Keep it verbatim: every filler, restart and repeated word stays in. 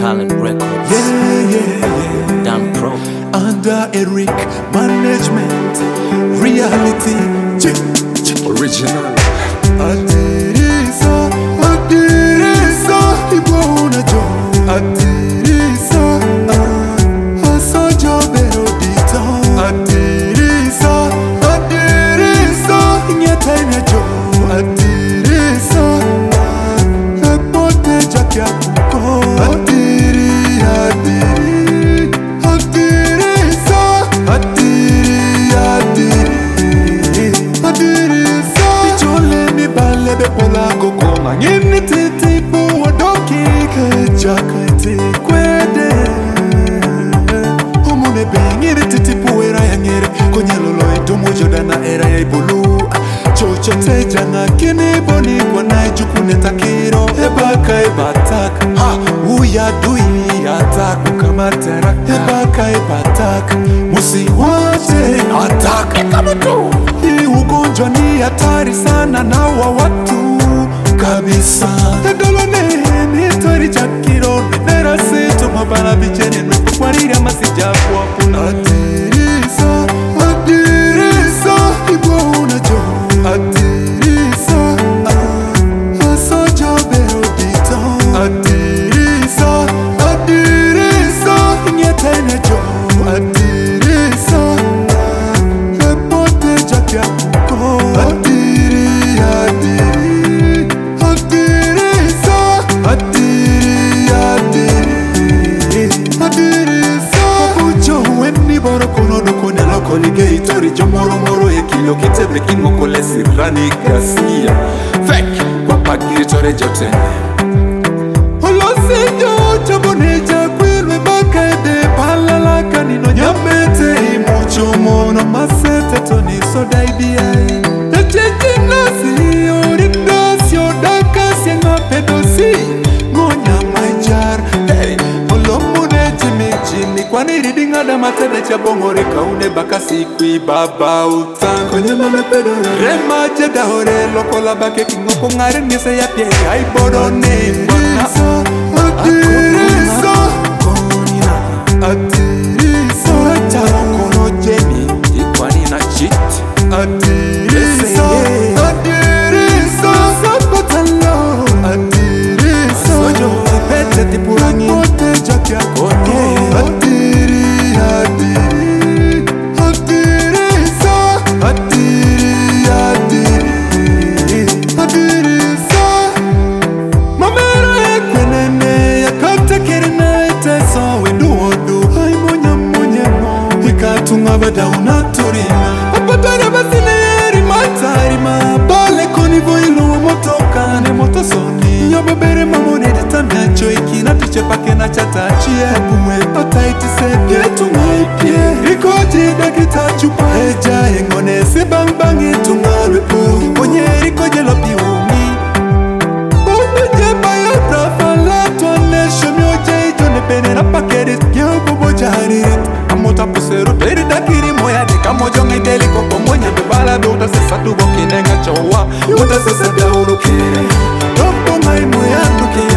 Talent Records. Yeah, yeah, yeah. Dan Pro. Under Eric Management. Reality. Ch ch Original. Adirisa, Adirisa, Ibona Jo. Adirisa, Asojo Berodita. Adirisa, Adirisa, Nyatanya Jo. Adirisa, Epote Jakia Kuko. Adiri, Adiri, Adirisa, Adiri, Adiri, Adirisa. Ichole mi bale be pola koko mangini titi po wadoki kachakati kwede. Omune bengiri titi po era yangere konyelolo itomo jodana era ya ibulu. Chocho teja na kini boni kwa na jukune takiro ebaka ebatak ha uya dui atak kama terak ebaka ebatak musi wate atak kama tu. Hii ugonjwa ni hatari sana na wa watu kabisa. Tedolone ni tori chakiro nera seto mabana bichene nukwariri amasija kwa kuna. Adirisa, Adirisa, Ibona Jo. Adirisa, Asojo Berodita. Adirisa, Adirisa, Nyatene Jo. Adirisa, Epote Jakia Kuko. Adiri, Adiri, Adirisa, Adiri, Adiri, Adirisa. Ujo weni boro kono doko nelo kolige itori jomoro moro ye kilo kitebe kingo kole sirani kasia. Fek wapagiri tore jote. Olosi jo jabone jakwilwe bakede palala kanino nyamete imucho mono masete toni soda ibiae. Echechi nasi orindosi odakasi nga pedosi ngonya maijar. Hey, olomune jimi jimi kwani ridinga da matede chabongore kaune bakasi kui baba utang. Konye mame pedore rema jeda hore lokola bake kingo ngare ngese ya pie ai bodone. Adirisa, Adirisa, Adirisa, Adirisa, kono jeni ikwani na cheat. Adirisa, Adirisa, sapatalo. Adirisa, sojo ipete tipurangi pote jakia kote. Adiri, Adiri, Adirisa, Adiri, Adiri, Adirisa. Mamero ekwenene yakata kerina eteso wendu odu. Hai monya monya mo ikatunga bada unaturina. Apatana basine yeri matari ma bale koni voilu motoka ne motosoni. Yobebere mamone ditanda choiki na tuche pake na chata chie. Bumwe pataiti sepye tungaipye. Rikoji dakita chupa eja engone se bang bang etungalwe po. Onye rikoje lopi umi. Bombe jeba yo prafala tuane shomyo jay jone pene na pakerit. Yo bobo jarit amota posero beri dakiri moya deka mojonge deli koko monya bebala be uta sesa tu boki nenga chowa. Uta sesa da ulu kere Topo mai moya duki